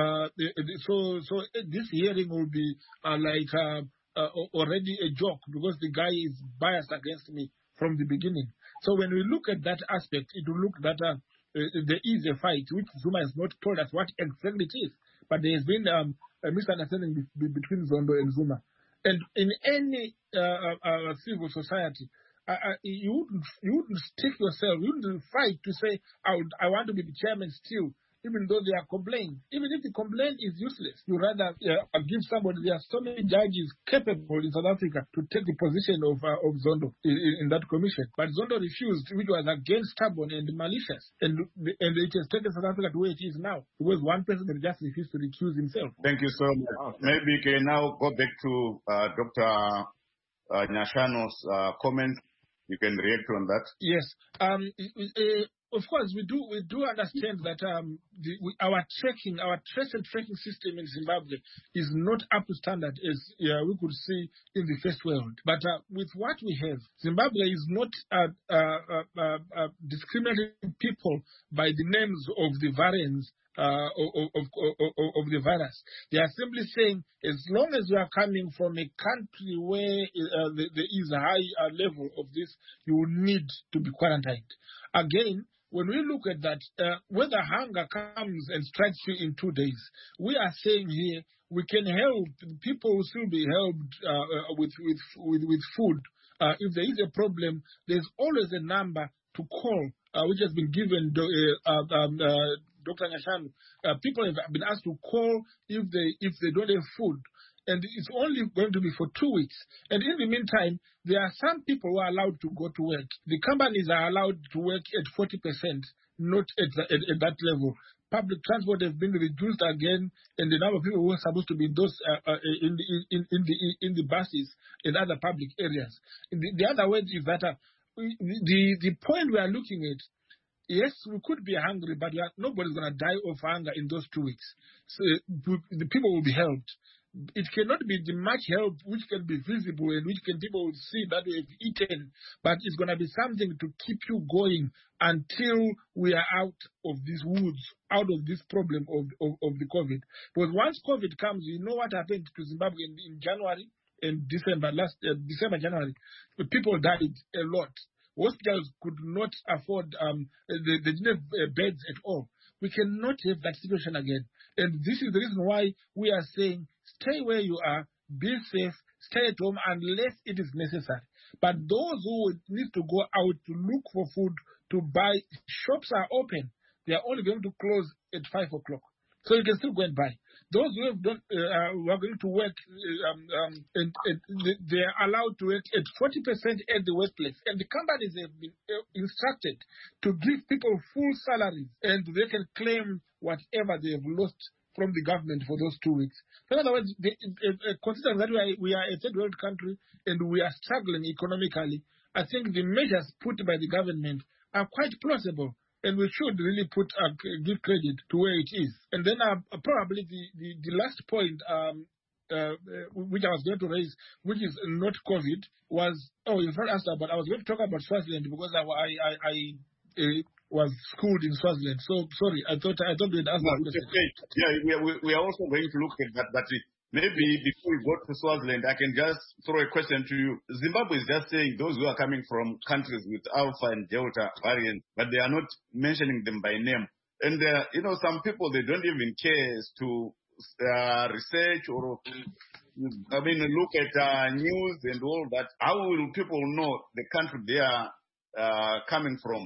So this hearing will be already a joke because the guy is biased against me from the beginning. So when we look at that aspect, it will look that there is a fight, which Zuma has not told us what exactly it is. But there has been a misunderstanding between Zondo and Zuma. And in any civil society, you wouldn't stick yourself, you wouldn't fight to say, I want to be the chairman still, even though they are complaining. Even if the complaint is useless, you rather give somebody. There are so many judges capable in South Africa to take the position of Zondo in that commission. But Zondo refused, which was again stubborn and malicious. And it has taken South Africa to where it is now, because one president just refused to recuse himself. Thank you so much. Maybe we can now go back to Dr. Nyashano's comments. You can react on that. Yes. Of course, we do understand that our trace and tracking system in Zimbabwe is not up to standard as we could see in the first world. But with what we have, Zimbabwe is not discriminating people by the names of the variants of the virus. They are simply saying, as long as you are coming from a country where there is a high level of this, you will need to be quarantined. Again, when we look at that, whether hunger comes and strikes you in 2 days, we are saying here we can help. People will still be helped with food. If there is a problem, there's always a number to call, which has been given Dr. Nyashanu. People have been asked to call if they don't have food. And it's only going to be for 2 weeks. And in the meantime, there are some people who are allowed to go to work. The companies are allowed to work at 40%, not at that level. Public transport has been reduced again, and the number of people who are supposed to be in those in the buses and other public areas. The other way is that the point we are looking at. Yes, we could be hungry, but nobody's going to die of hunger in those 2 weeks. So the people will be helped. it cannot be the much help which can be visible and which can people see that we have eaten, but it's going to be something to keep you going until we are out of these woods, out of this problem of the COVID. Because once COVID comes, you know what happened to Zimbabwe in January and December, January. People died a lot. Hospitals could not afford, they didn't have beds at all. We cannot have that situation again. And this is the reason why we are saying, stay where you are, be safe, stay at home unless it is necessary. But those who need to go out to look for food, to buy, shops are open. They are only going to close at 5 o'clock. So you can still go and buy. Those who have done, who are going to work, and they are allowed to work at 40% at the workplace. And the companies have been instructed to give people full salaries, and they can claim whatever they have lost from the government for those 2 weeks. So in other words, considering that we are a third world country and we are struggling economically, I think the measures put by the government are quite plausible. And we should really give credit to where it is. And then probably the last point which I was going to raise, which is not COVID, was, you've not asked about, I was going to talk about Swaziland because I was schooled in Swaziland. So, sorry, I thought we had asked about it. Yeah, we are also going to look at that, but maybe before we go to Swaziland, I can just throw a question to you. Zimbabwe is just saying those who are coming from countries with Alpha and Delta variants, but they are not mentioning them by name. And, some people, they don't even care to research or, look at news and all that. How will people know the country they are coming from?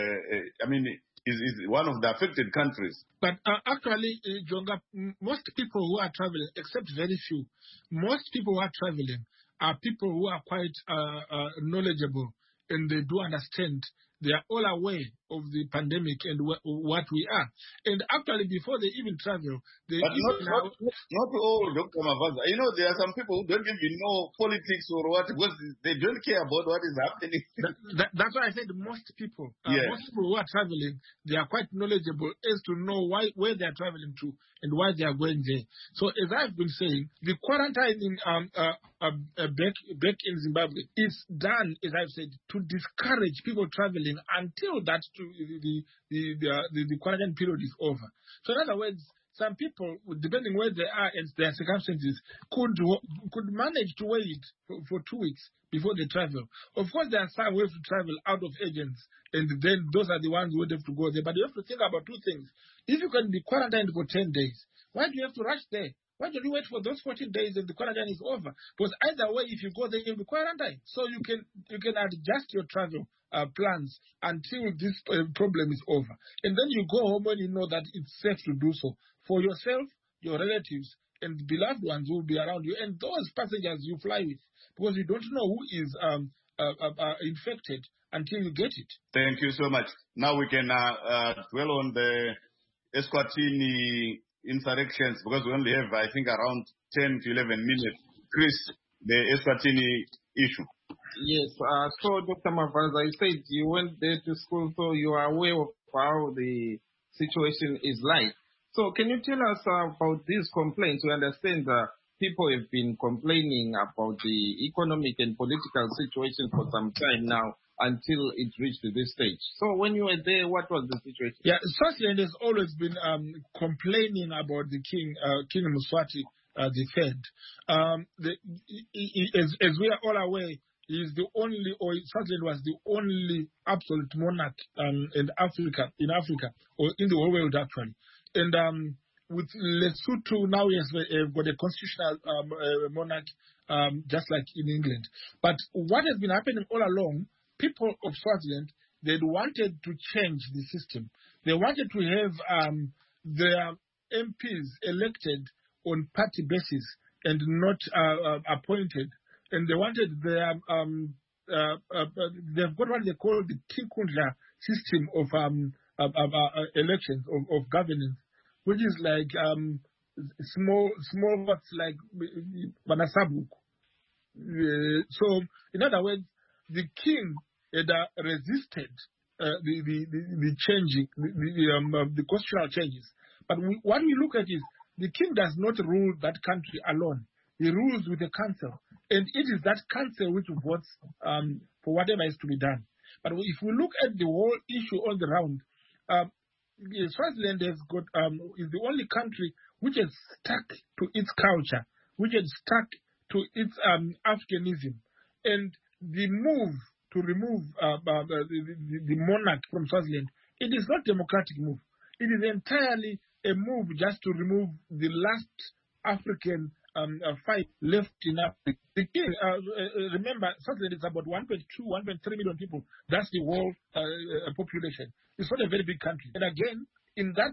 Is one of the affected countries. But actually, Jonga, most people who are traveling, except very few, most people who are traveling are people who are quite knowledgeable and they do understand. They are all aware of the pandemic and what we are. And actually, before they even travel, they but not all, Dr. Mavaza. There are some people who don't even know politics or what, because they don't care about what is happening. That's why I said most people. Most people who are traveling, they are quite knowledgeable as to know where they are traveling to and why they are going there. So as I've been saying, the quarantining back in Zimbabwe is done, as I've said, to discourage people traveling until that the quarantine period is over. So in other words, some people, depending where they are and their circumstances, could manage to wait for 2 weeks before they travel. Of course, there are some who have to travel out of agents, and then those are the ones who would have to go there. But you have to think about two things. If you can be quarantined for 10 days, why do you have to rush there? Why don't you wait for those 14 days and the quarantine is over? Because either way, if you go there, you'll be quarantined. So you can adjust your travel plans until this problem is over. And then you go home when you know that it's safe to do so. For yourself, your relatives, and beloved ones who will be around you, and those passengers you fly with. Because you don't know who is infected until you get it. Thank you so much. Now we can dwell on the Eswatini insurrections, because we only have, I think, around 10 to 11 minutes. Chris, the Eswatini issue. Yes, so Dr. Mavaza, you said you went there to school, so you are aware of how the situation is like. So can you tell us about these complaints? We understand that people have been complaining about the economic and political situation for some time now, until it reached this stage. So when you were there, what was the situation? Yeah, Swaziland has always been complaining about the king, King Mswati the third. As we are all aware, he is the only, or Swaziland was the only absolute monarch in Africa, or in the whole world actually. And with Lesotho now, he has got a constitutional monarch, just like in England. But what has been happening all along, people of Swaziland, they wanted to change the system. They wanted to have their MPs elected on party basis and not appointed. And they wanted their, they've got what they call the Tinkundla system of elections, of governance, which is like small votes like Banasabu. So, in other words, the king had resisted the changing, the constitutional changes. But what we look at is the king does not rule that country alone. He rules with a council. And it is that council which votes for whatever is to be done. But if we look at the whole issue all around, Swaziland has got, is the only country which has stuck to its culture, which has stuck to its Africanism. And the move to remove the monarch from Swaziland, it is not a democratic move. It is entirely a move just to remove the last African fight left in Africa. The king, remember, Swaziland is about 1.2, 1.3 million people. That's the world population. It's not a very big country. And again, in that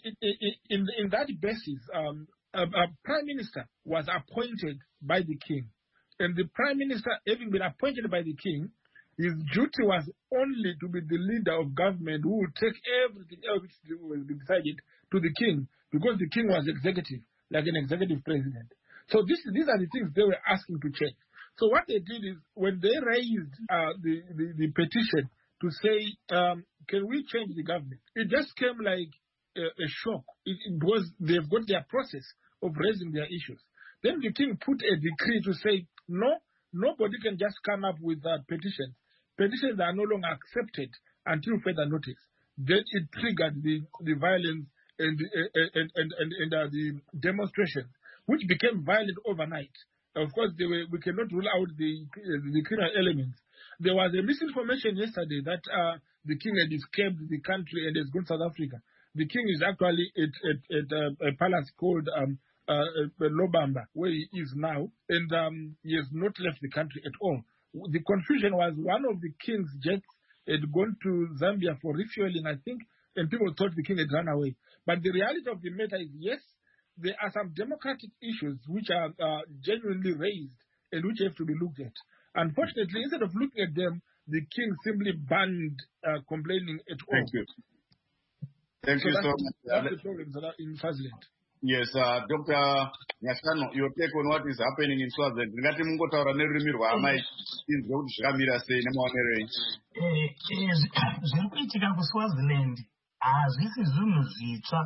basis, a prime minister was appointed by the king. And the prime minister, having been appointed by the king, his duty was only to be the leader of government who would take everything else which was decided to the king, because the king was executive, like an executive president. So these are the things they were asking to change. So what they did is, when they raised the petition to say, can we change the government? It just came like a shock. Because they've got their process of raising their issues. Then the king put a decree to say, no, nobody can just come up with petitions. Petitions are no longer accepted until further notice. Then it triggered the violence and the demonstrations, which became violent overnight. Of course, we cannot rule out the criminal elements. There was a misinformation yesterday that the king had escaped the country and has gone to South Africa. The king is actually at a palace called Lobamba, where he is now, and he has not left the country at all. The confusion was one of the king's jets had gone to Zambia for refueling, I think, and people thought the king had run away. But the reality of the matter is, yes, there are some democratic issues which are genuinely raised and which have to be looked at. Unfortunately, instead of looking at them, the king simply banned complaining at all. Thank you. Thank you so much. That's the problems in Swaziland. Yes, Dr. Nyashano, your take on what is happening in Swaziland. Ngati mungotaura nerurimi rwamai tinzwe kuti zvakamira sei nemaonero enyu. Zviri kuitika kuSwaziland hazvisi zvinhu zvitsva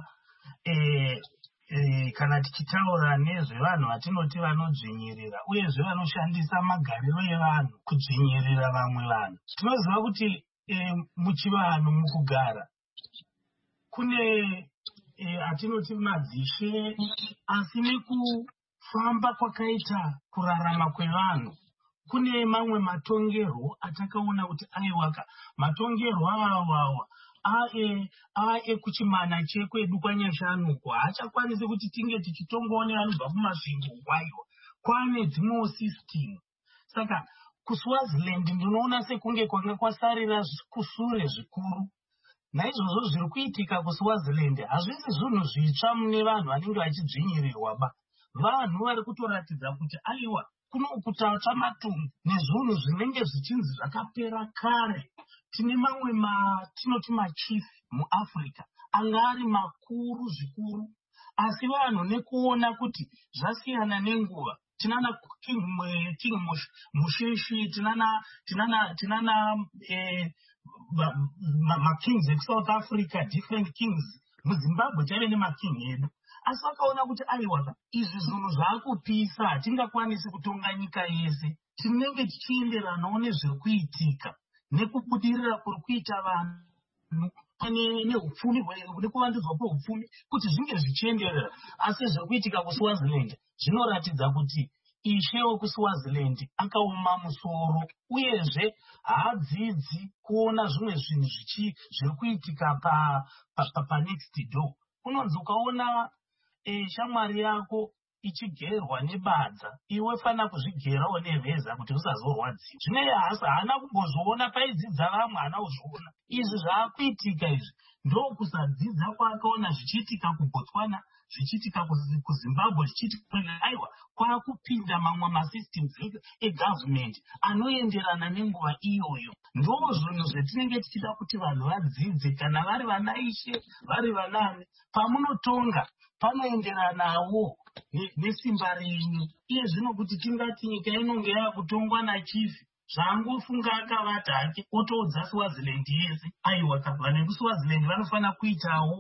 kana tichitaura nezvevanhu vatinoti vanodzvinyirira uyezve vanoshandisa magariro evanhu kudzvinyirira vamwe vanhu. Tinoziva kuti muchivanhu mukugara kune atinoti madzishe, asi nekufamba kwakaita kurarama kwevanhu kune mamwe matongerwo atakaona kuti aiwaka. Matongerwo awawa ekuchimana chekwedu kwaNyashanuko haachakwanisi kuti tinge tichitongoona vanobva kumasvingo kwaiwa. Kwane dzimwewo system. Saka kuSwaziland ndinoona sekunge kwanga kwasarira kusure zvikuru. Naizvozvo zviri kuitika kuSwaziland hazvisi zvinhu zvitsva mune vanhu vanenge vachidzvinyirirwa ba. Vanhu vari kutoratidza kuti aiwa kuno kutatsva matumbu nezvinhu zvinenge zvichinzi zvakapera kare. Tine mamwe tinoti machief muAfrica anga ari makuru zvikuru, asi vanhu nekuona kuti zvasiyana nenguva. Tinana King Musheshi, tinana makings eSouth Africa, different kings. MuZimbabwe tave nemaking edu. Asi vakaona kuti aiwa izvi zvinhu zvaakupisa hatingakwanisi kutonga nyika yese. Tinenge tichienderanawo nezviri kuitika nekubudirira kuri kuita vanhu nehupfumi nekuvandudzwa kwehupfumi kuti zvinge zvichienderera. Asi zviri kuitika kuSwaziland zvinoratidza kuti ishe wekuSwaziland akaoma musoro, uyezve haadzidzi kuona zvimwe zvinhu zviri kuitika panext door. Unonzi ukaona shamwari yako ichigerwa nebadza, iwe fana kuzvigerawo nevheza kuti usazorwadziwa. Zvine haana kumbozviona paidzidza vamwe, haana kuzviona. Izvi zvaakuitika izvi ndokusadzidza kwaakaona zvichiitika kuBotswana, zvichiitika kuZimbabwe, zvichiitika aiwa kwakupinda mamwe masystems egovernment anoenderana nenguva iyoyo. Ndo zvinhu zvetinenge tichida kuti vanhu vadzidze kana vari vanaishe, vari vanani. Pamunotonga panoenderanawo nesimba renyu. Iye zvino kuti tingati nyika inonge yakutongwa nachifi, zvangofunga akavata hake otoudza Swaziland yese. Aiwa vanhu vekuSwaziland vanofana kuitawo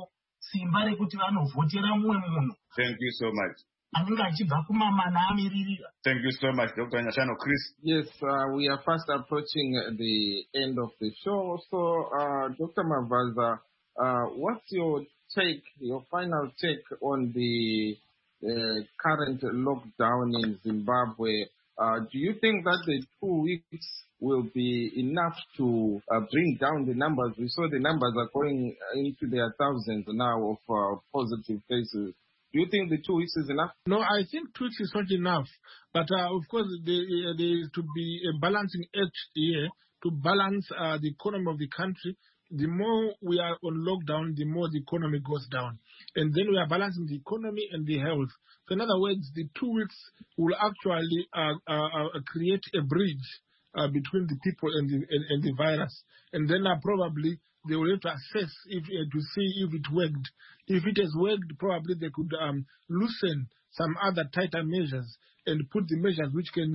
simba rekuti vanovhotera mumwe munhu Thank you so much. anenge achibva kumamana amiririra. Thank you so much, Dr. Nyashano. Chris? Yes, we are fast approaching the end of the show. So, Dr. Mavaza, what's your take, your final take on the current lockdown in Zimbabwe? Do you think that the 2 weeks will be enough to bring down the numbers? We saw the numbers are going into their thousands now of positive cases. Do you think the 2 weeks is enough? No, I think 2 weeks is not enough. But of course, there is to be a balancing act here to balance the economy of the country. The more we are on lockdown, the more the economy goes down. And then we are balancing the economy and the health. So in other words, the 2 weeks will actually create a bridge between the people and the virus. And then probably they will have to assess to see if it worked. If it has worked, probably they could loosen some other tighter measures and put the measures which can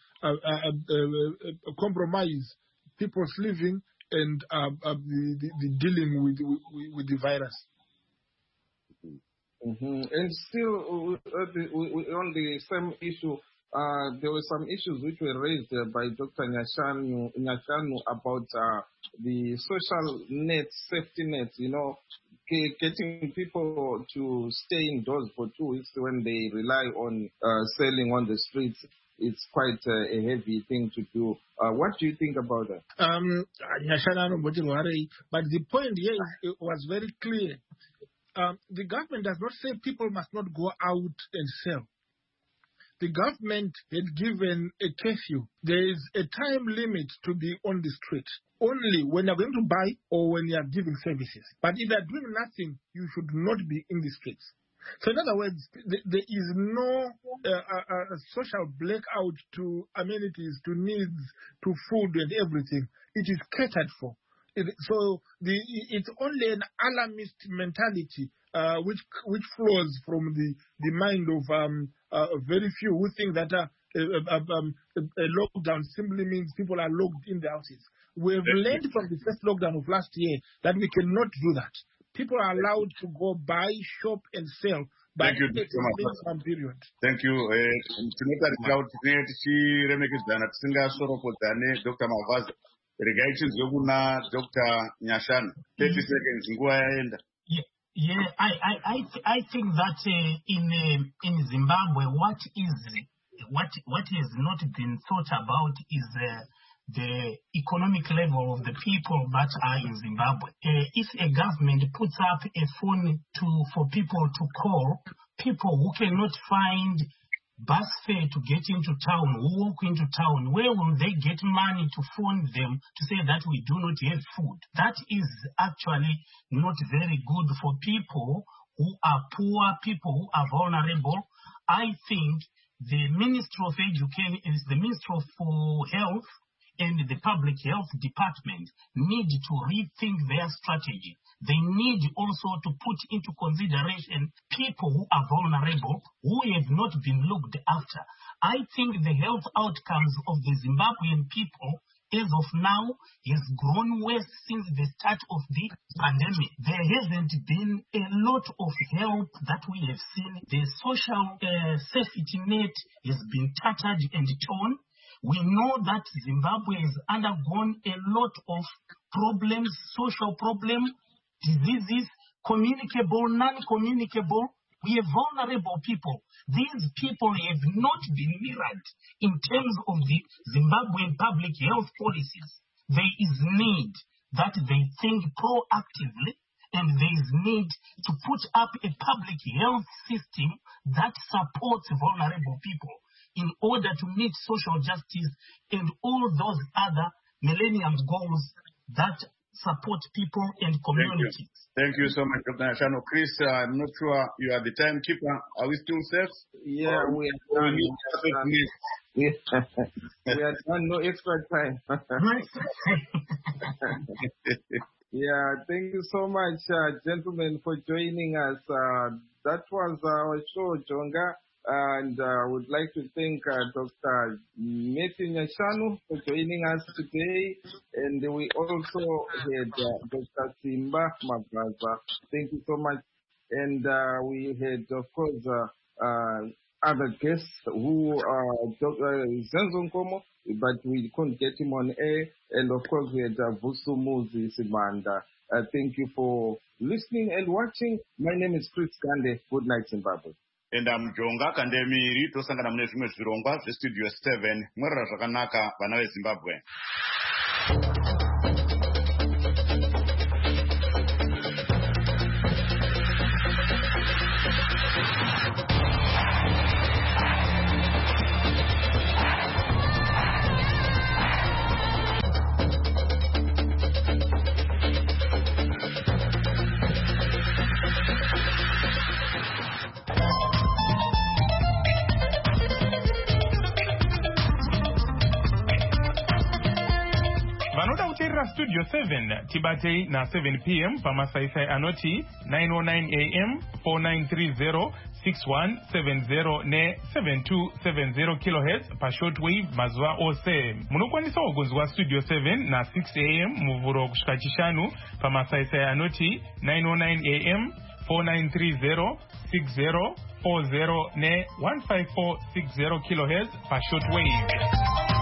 compromise people's living and the dealing with the virus. Mm-hmm. And still, on the same issue, there were some issues which were raised by Dr. Nyashanu about the social net, safety net, getting people to stay indoors for 2 weeks when they rely on selling on the streets. It's quite a heavy thing to do. What do you think about that? But the point here was very clear. The government does not say people must not go out and sell. The government had given a curfew. There is a time limit to be on the street. Only when you're going to buy or when you are giving services. But if you are doing nothing, you should not be in the streets. So in other words, there is no social blackout to amenities, to needs, to food and everything. It is catered for. It's only an alarmist mentality which flows from the mind of very few who think that a lockdown simply means people are locked in their houses. We have learned from the first lockdown of last year that we cannot do that. People are allowed to go buy, shop, and sell. Thank you, some period. Thank you. Tinotarisira kuti tinenge tichiremekedzana tisingasorokodzane Dr. Mavaza. Regai chinzwe kuna Dr. Nyashanu. 30 seconds, nguva yaenda. Yeah, I think that in Zimbabwe, what has not been thought about is the economic level of the people that are in Zimbabwe. If a government puts up a phone for people to call, people who cannot find bus fare to get into town, who walk into town, where will they get money to phone them to say that we do not have food? That is actually not very good for people who are poor, people who are vulnerable. I think the Ministry of Education is the Ministry of Health and the Public Health Department need to rethink their strategy. They need also to put into consideration people who are vulnerable, who have not been looked after. I think the health outcomes of the Zimbabwean people as of now has grown worse since the start of the pandemic. There hasn't been a lot of help that we have seen. The social safety net has been tattered and torn. We know that Zimbabwe has undergone a lot of problems, social problems, diseases, communicable, non-communicable. We are vulnerable people. These people have not been mirrored in terms of the Zimbabwean public health policies. There is need that they think proactively, and there is need to put up a public health system that supports vulnerable people in order to meet social justice and all those other millennium goals that support people and communities. Thank you so much, Dr. Nyashanu. Chris, I'm not sure you are the timekeeper. Are we still safe? Yeah, we are done. We are done. No extra time. Yeah, thank you so much, gentlemen, for joining us. That was our show, Jonga. And I would like to thank Dr. Matthew Nyashanu for joining us today. And we also had Dr. Simba Mavaza. Thank you so much And we had, of course, other guests who Dr. Zenzo Nkomo, but we couldn't get him on air. And of course, we had Vusumuzi Simanda. Thank you for listening and watching. My name is Chris Gande. Good night, Zimbabwe. And I'm Jonga Kandemiri, tosangana mune zvimwe zvirongwa zvestudio 7 mwerera zvakanaka vana veZimbabwe. Studio 7 Tibate na 7 p.m. pamasaisai anoti 909 a.m. 4930 6170 ne 7270 kHz pa shortwave mazuva ose. Munokwanisa kugonzwa Studio 7 na 6 a.m. muvhuro kusvika chishanu pamasaisai anoti 909 a.m. 4930 6040 ne 15460 kHz pa shortwave.